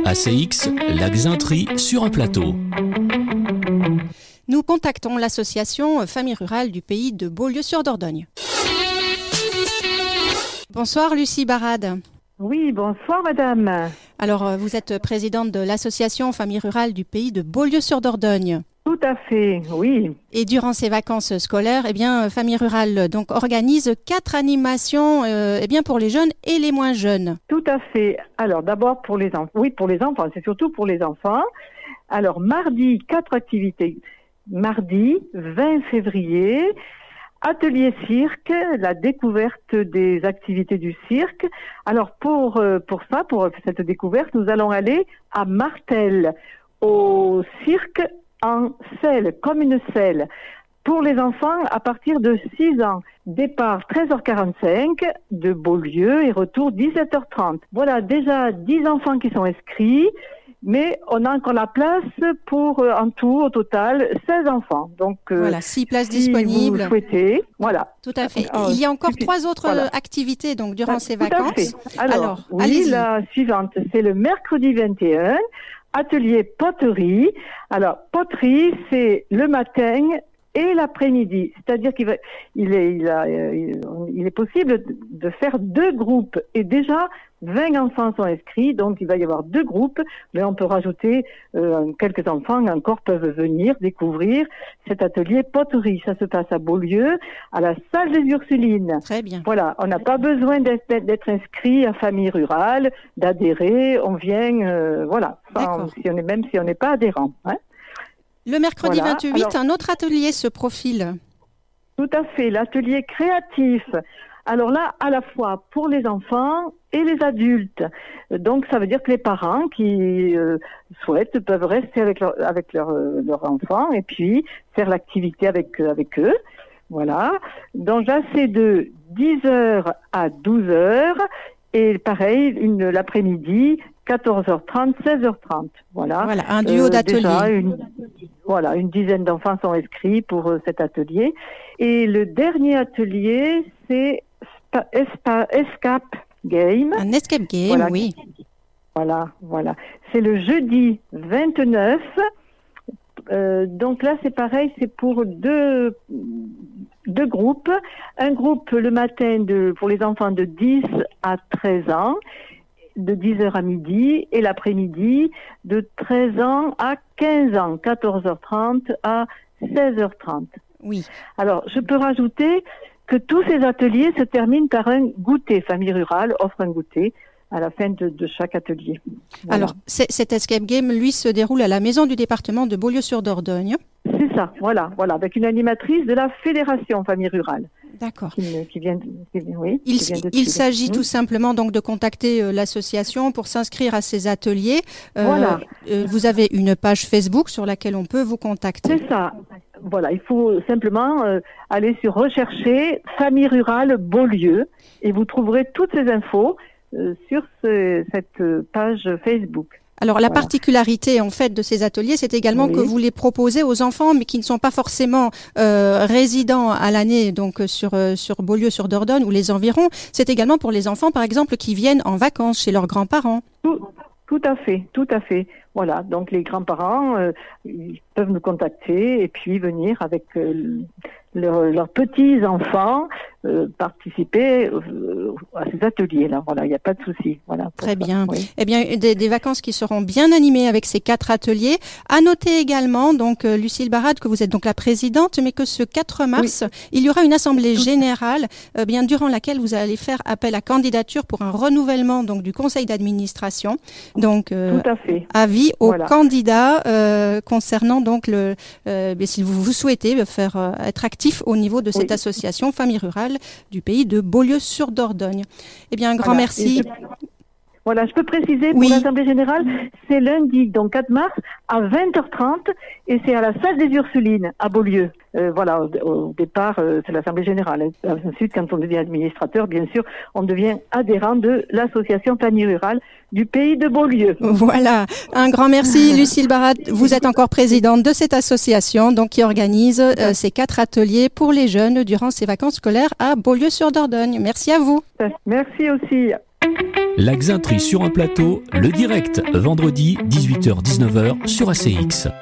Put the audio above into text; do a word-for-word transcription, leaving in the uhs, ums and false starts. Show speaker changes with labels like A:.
A: A C X, la Xintrie sur un plateau.
B: Nous contactons l'association Famille Rurale du pays de Beaulieu-sur-Dordogne. Bonsoir Lucie Barade.
C: Oui, bonsoir madame.
B: Alors, vous êtes présidente de l'association Famille Rurale du pays de Beaulieu-sur-Dordogne.
C: Tout à fait, oui.
B: Et durant ces vacances scolaires, eh bien, Famille Rurale donc, organise quatre animations euh, eh bien, pour les jeunes et les moins jeunes.
C: Tout à fait. Alors d'abord pour les enfants. Oui, pour les enfants, c'est surtout pour les enfants. Alors mardi, quatre activités. Mardi, vingt février, atelier cirque, la découverte des activités du cirque. Alors pour, pour ça, pour cette découverte, nous allons aller à Martel, au cirque en selle, comme une selle. Pour les enfants à partir de six ans. Départ treize heures quarante-cinq de Beaulieu et retour dix-sept heures trente. Voilà, déjà dix enfants qui sont inscrits, mais on a encore la place pour euh, en tout, au total, seize enfants. Donc, euh,
B: voilà, six places
C: si
B: disponibles.
C: vous souhaitez, voilà.
B: Tout à fait.
C: Alors,
B: il y a encore
C: suffit,
B: trois autres
C: voilà.
B: activités donc, durant
C: Ah,
B: ces
C: tout
B: vacances.
C: à fait. Alors,
B: Alors
C: oui,
B: allez-y.
C: la suivante, c'est le mercredi vingt et un, atelier poterie. Alors, poterie, c'est le matin et l'après-midi, c'est-à-dire qu'il va, il est, il, a, il, il est possible de faire deux groupes et déjà vingt enfants sont inscrits, donc il va y avoir deux groupes, mais on peut rajouter euh, quelques enfants encore peuvent venir découvrir cet atelier poterie. Ça se passe à Beaulieu, à la salle des Ursulines.
B: Très bien.
C: Voilà, on n'a pas besoin d'être, d'être inscrit à Famille Rurale, d'adhérer, on vient, euh, voilà, sans, si on est, même si on n'est pas adhérent. Hein.
B: Le mercredi
C: Voilà.
B: vingt-huit,
C: Alors,
B: un autre atelier se profile.
C: Tout à fait, l'atelier créatif. Alors là, à la fois pour les enfants et les adultes. Donc, ça veut dire que les parents qui euh, souhaitent peuvent rester avec leur, avec leur, euh, leur enfant et puis faire l'activité avec, euh, avec eux. Voilà. Donc là, c'est de dix heures à douze heures et pareil, une, l'après-midi, quatorze heures trente, seize heures trente. Voilà.
B: Voilà, un duo
C: Euh,
B: d'ateliers.
C: déjà, une, voilà, une dizaine d'enfants sont inscrits pour euh, cet atelier. Et le dernier atelier, c'est Spa, Espa, Escape Game.
B: Un escape game,
C: Voilà.
B: oui.
C: Voilà, voilà. C'est le jeudi vingt-neuf. Euh, donc là, c'est pareil, c'est pour deux, deux groupes. Un groupe le matin de, pour les enfants de dix à treize ans, de dix heures à midi, et l'après-midi de treize ans à quinze ans, quatorze heures trente à seize heures trente.
B: Oui.
C: Alors, je peux rajouter que tous ces ateliers se terminent par un goûter. Famille Rurale offre un goûter à la fin de, de chaque atelier. Voilà.
B: Alors, c'est, cet escape game, lui, se déroule à la maison du département de Beaulieu-sur-Dordogne.
C: C'est ça, voilà, voilà, avec une animatrice de la Fédération Famille Rurale.
B: D'accord.
C: Qui, qui vient, de, qui, oui,
B: Il,
C: qui vient de
B: il
C: suivre.
B: s'agit
C: Mmh.
B: tout simplement donc de contacter euh, l'association pour s'inscrire à ces ateliers. Euh,
C: Voilà.
B: euh, vous avez une page Facebook sur laquelle on peut vous contacter.
C: C'est ça. Voilà, il faut simplement euh, aller sur rechercher Famille Rurale Beaulieu et vous trouverez toutes ces infos euh, sur ce, cette page Facebook.
B: Alors la
C: Voilà.
B: particularité en fait de ces ateliers, c'est également
C: Oui.
B: que vous les proposez aux enfants, mais qui ne sont pas forcément euh, résidents à l'année donc sur euh, sur Beaulieu-sur-Dordogne ou les environs. C'est également pour les enfants, par exemple, qui viennent en vacances chez leurs grands-parents.
C: Tout, tout à fait, tout à fait. Voilà, donc les grands-parents euh, ils peuvent nous contacter et puis venir avec euh, leurs leurs petits-enfants euh, participer euh, à ces ateliers-là. Voilà, il n'y a pas de souci. Voilà,
B: Très
C: ça.
B: bien.
C: Oui.
B: Eh bien, des, des vacances qui seront bien animées avec ces quatre ateliers. À noter également, donc, euh, Lucille Barade, que vous êtes donc la présidente, mais que ce quatre mars, oui. il y aura une assemblée générale, euh, bien durant laquelle vous allez faire appel à candidature pour un renouvellement donc du conseil d'administration. Donc, euh,
C: tout à fait.
B: Avis aux
C: voilà.
B: candidats euh, concernant donc le, euh, si vous, vous souhaitez faire euh, être actif au niveau de cette oui. association Famille Rurale du pays de Beaulieu-sur-Dordogne. Eh bien, un grand
C: voilà.
B: merci.
C: Je... Voilà, je peux préciser pour
B: oui.
C: l'Assemblée Générale, c'est lundi, donc quatre mars, à vingt heures trente, et c'est à la salle des Ursulines, à Beaulieu. Euh, voilà, au, au départ, euh, c'est l'Assemblée Générale. Ensuite, quand on devient administrateur, bien sûr, on devient adhérent de l'Association Famille Rurale du pays de Beaulieu.
B: Voilà, un grand merci, Lucille Barade. Vous êtes encore présidente de cette association, donc qui organise euh, ces quatre ateliers pour les jeunes durant ces vacances scolaires à Beaulieu-sur-Dordogne. Merci à vous.
C: Merci aussi.
A: La Xintrie sur un plateau, le direct, vendredi dix-huit heures dix-neuf heures sur A C X.